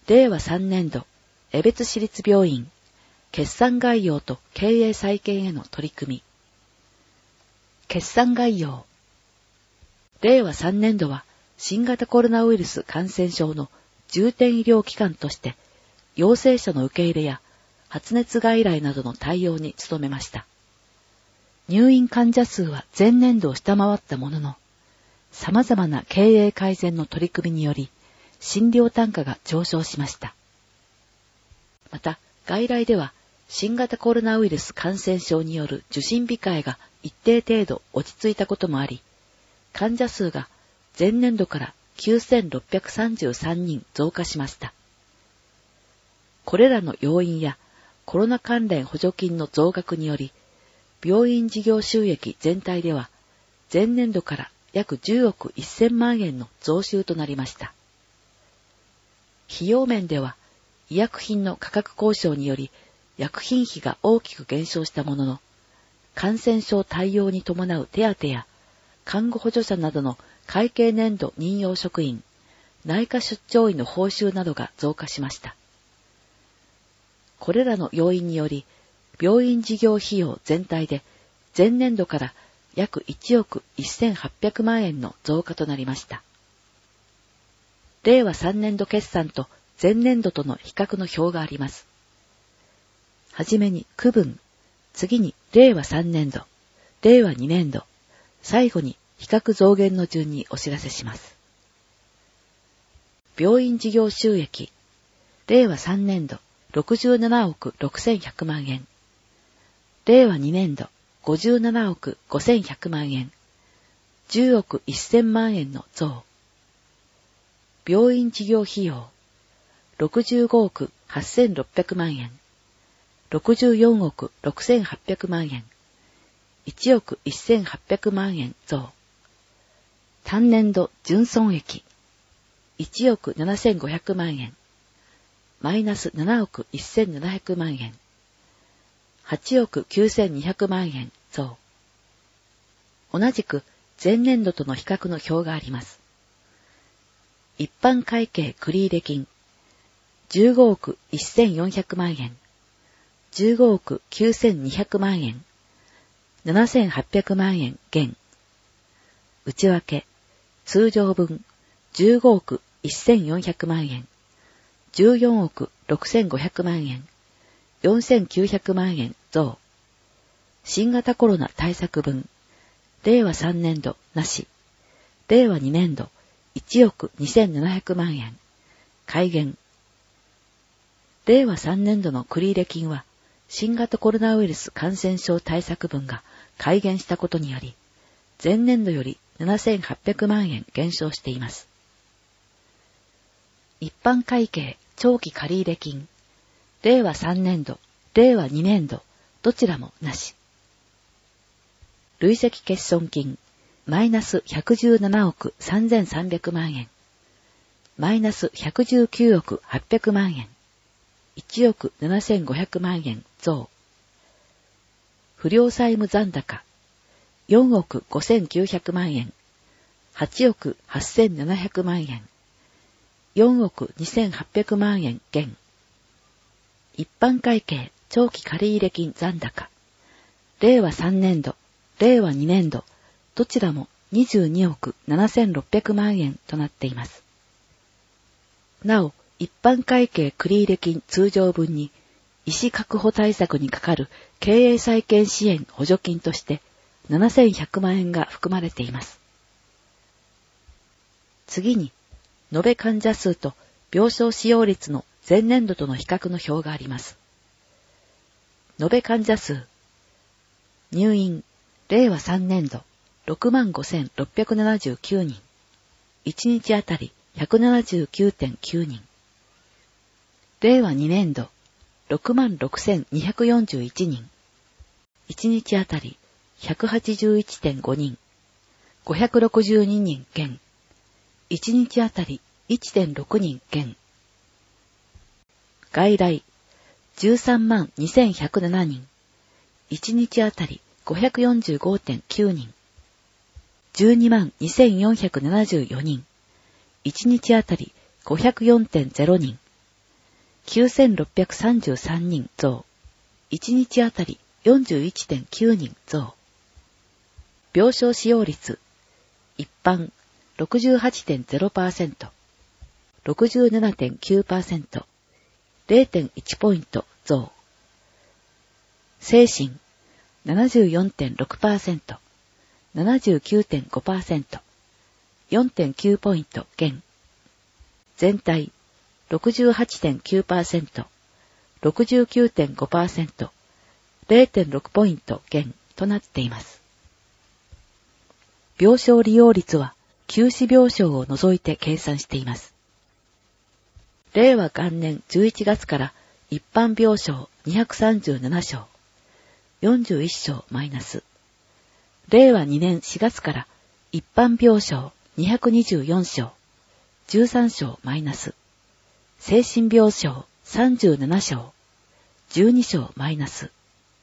令和3年度、江別市立病院、決算概要と経営再建への取り組み。決算概要。令和3年度は、新型コロナウイルス感染症の重点医療機関として、陽性者の受け入れや発熱外来などの対応に努めました。入院患者数は前年度を下回ったものの、様々な経営改善の取り組みにより、診療単価が上昇しました。また、外来では、新型コロナウイルス感染症による受診控えが一定程度落ち着いたこともあり、患者数が前年度から9633人増加しました。これらの要因やコロナ関連補助金の増額により、病院事業収益全体では前年度から約10億1000万円の増収となりました。費用面では医薬品の価格交渉により薬品費が大きく減少したものの、感染症対応に伴う手当や看護補助者などの会計年度任用職員、内科出張医の報酬などが増加しました。これらの要因により、病院事業費用全体で前年度から約1億1800万円の増加となりました。令和3年度決算と前年度との比較の表があります。はじめに区分、次に令和3年度、令和2年度、最後に比較増減の順にお知らせします。病院事業収益、令和3年度67億6100万円、令和2年度57億5100万円、10億1000万円の増。病院事業費用、65億8600万円、64億6800万円、1億1800万円増。単年度純損益、1億7500万円、マイナス7億1700万円、8億9200万円増。同じく前年度との比較の表があります。一般会計繰入金、15億1400万円、15億9200万円、7800万円減。内訳、通常分15億1400万円、14億6500万円、4900万円増。新型コロナ対策分、令和3年度なし、令和2年度1億2700万円、改減。令和3年度の繰入金は、新型コロナウイルス感染症対策分が改減したことにより、前年度より7800万円減少しています。一般会計長期借入金、令和3年度、令和2年度、どちらもなし。累積欠損金、マイナス117億3300万円、マイナス119億800万円、1億7500万円増。不良債務残高、4億5900万円、8億8700万円、4億2800万円減。一般会計長期借入金残高、令和3年度、令和2年度、どちらも22億7600万円となっています。なお、一般会計繰入金通常分に、医師確保対策にかかる経営再建支援補助金として7100万円が含まれています。次に、延べ患者数と病床使用率の前年度との比較の表があります。延べ患者数、入院、令和3年度、65,679人、1日あたり 179.9 人。令和2年度、66,241人、1日あたり 181.5 人、562人減、1日あたり 1.6 人減。外来、132,107人、1日あたり 545.9 人、122,474人、1日あたり 504.0 人。 9633人増。1日あたり 41.9 人増。病床使用率、一般 68.0%、67.9%、0.1 ポイント増。精神、74.6%、79.5%、4.9 ポイント減。全体、68.9%、69.5%、0.6 ポイント減となっています。病床利用率は休止病床を除いて計算しています。令和元年11月から一般病床237床、41床マイナス。令和2年4月から一般病床224床、13床マイナス。精神病床37床、12床マイナス。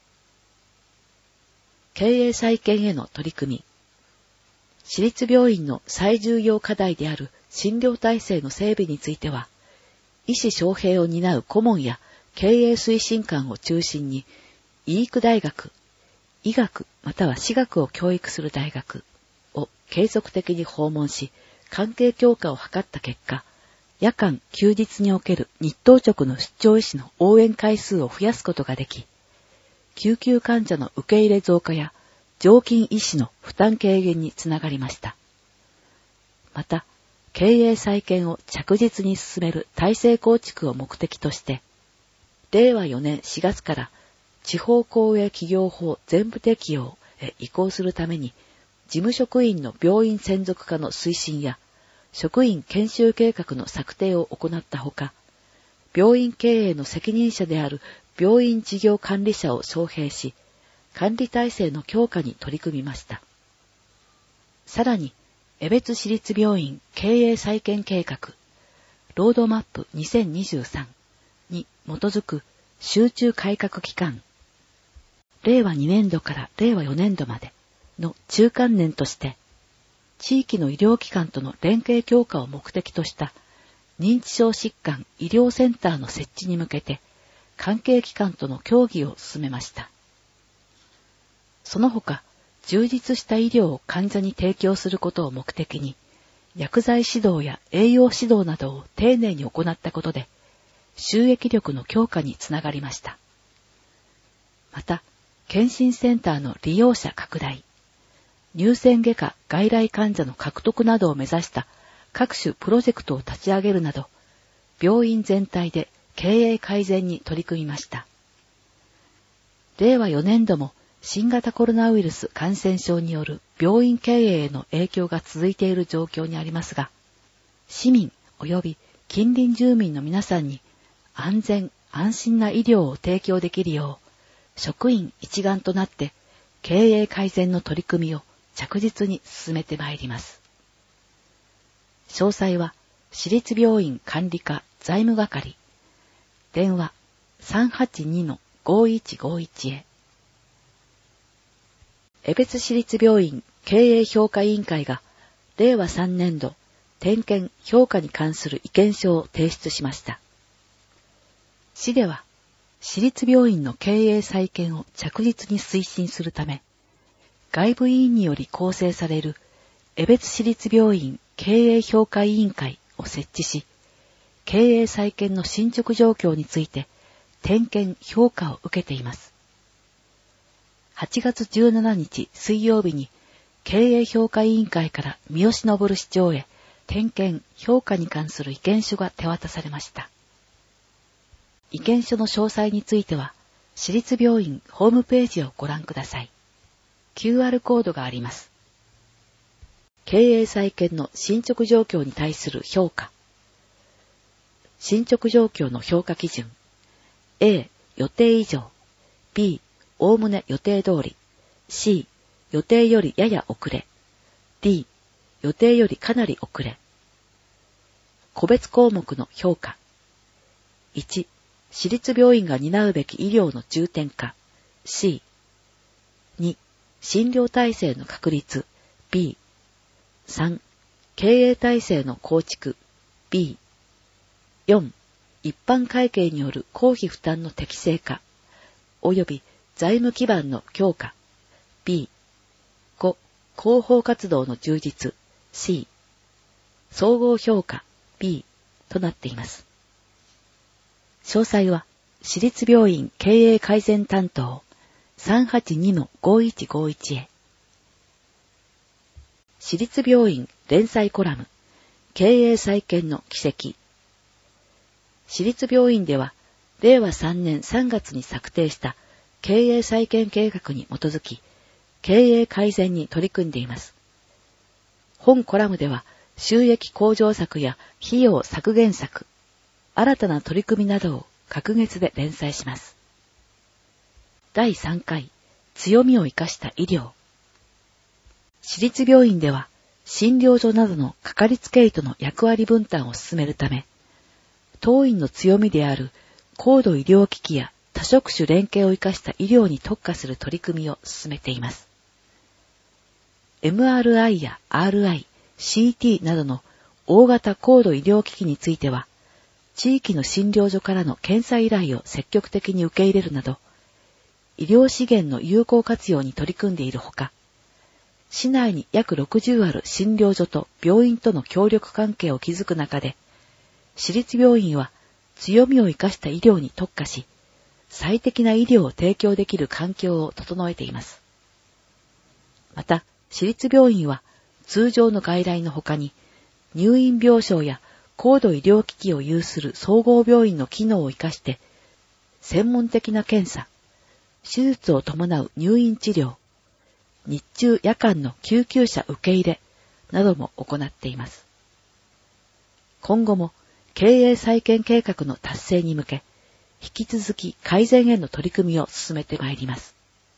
経営再建への取り組み。私立病院の最重要課題である診療体制の整備については、医師招聘を担う顧問や経営推進官を中心に、医育大学、医学または歯学を教育する大学を継続的に訪問し、関係強化を図った結果、夜間・休日における日当直の出張医師の応援回数を増やすことができ、救急患者の受け入れ増加や常勤医師の負担軽減につながりました。また、経営再建を着実に進める体制構築を目的として、令和4年4月から地方公営企業法全部適用へ移行するために、事務職員の病院専属化の推進や、職員研修計画の策定を行ったほか、病院経営の責任者である病院事業管理者を招聘し、管理体制の強化に取り組みました。さらに、江別市立病院経営再建計画、ロードマップ2023に基づく集中改革期間、令和2年度から令和4年度までの中間年として、地域の医療機関との連携強化を目的とした認知症疾患医療センターの設置に向けて、関係機関との協議を進めました。その他、充実した医療を患者に提供することを目的に、薬剤指導や栄養指導などを丁寧に行ったことで、収益力の強化につながりました。また、検診センターの利用者拡大、乳腺外科外来患者の獲得などを目指した各種プロジェクトを立ち上げるなど、病院全体で経営改善に取り組みました。令和4年度も新型コロナウイルス感染症による病院経営への影響が続いている状況にありますが、市民及び近隣住民の皆さんに安全・安心な医療を提供できるよう、職員一丸となって経営改善の取り組みを着実に進めてまいります。詳細は、市立病院管理課財務係、電話 382-5151 へ。江別市立病院経営評価委員会が、令和3年度点検評価に関する意見書を提出しました。市では、市立病院の経営再建を着実に推進するため、外部委員により構成される江別市立病院経営評価委員会を設置し、経営再建の進捗状況について点検評価を受けています。8月17日水曜日に経営評価委員会から三好昇市長へ点検評価に関する意見書が手渡されました。意見書の詳細については、市立病院ホームページをご覧ください。QR コードがあります。経営再建の進捗状況に対する評価。進捗状況の評価基準。A、予定以上。B、おおむね予定通り。C、予定よりやや遅れ。D、予定よりかなり遅れ。個別項目の評価。1、市立病院が担うべき医療の重点化。C。2、診療体制の確立。B。3、経営体制の構築。B。4、 一般会計による公費負担の適正化、及び財務基盤の強化。B、5、広報活動の充実。C、総合評価。B となっています。詳細は、私立病院経営改善担当 382-5151 へ。私立病院連載コラム、経営再建の軌跡。私立病院では、令和3年3月に策定した経営再建計画に基づき、経営改善に取り組んでいます。本コラムでは、収益向上策や費用削減策、新たな取り組みなどを隔月で連載します。第3回、強みを生かした医療。私立病院では、診療所などのかかりつけ医との役割分担を進めるため、当院の強みである高度医療機器や多職種連携を生かした医療に特化する取り組みを進めています。MRI や RI、CT などの大型高度医療機器については、地域の診療所からの検査依頼を積極的に受け入れるなど、医療資源の有効活用に取り組んでいるほか、市内に約60ある診療所と病院との協力関係を築く中で、私立病院は強みを生かした医療に特化し、最適な医療を提供できる環境を整えています。また、私立病院は通常の外来の他に、入院病床や高度医療機器を有する総合病院の機能を生かして、専門的な検査、手術を伴う入院治療、日中夜間の救急車受け入れなども行っています。今後も経営再建計画の達成に向け、引き続き改善への取り組みを進めてまいります。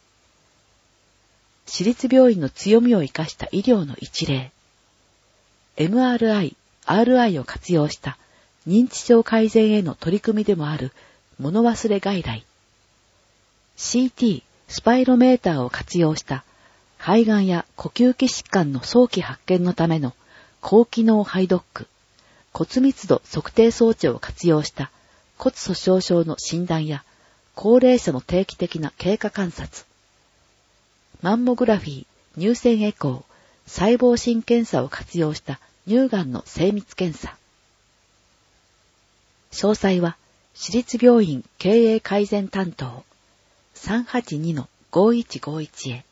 私立病院の強みを生かした医療の一例。MRI、RI を活用した認知症改善への取り組みでもある物忘れ外来。CT、スパイロメーターを活用した肺がんや呼吸器疾患の早期発見のための高機能肺ドック、骨密度測定装置を活用した骨粗鬆症の診断や高齢者の定期的な経過観察、マンモグラフィー、乳腺エコー、細胞診検査を活用した乳がんの精密検査。詳細は、私立病院経営改善担当 382-5151 へ。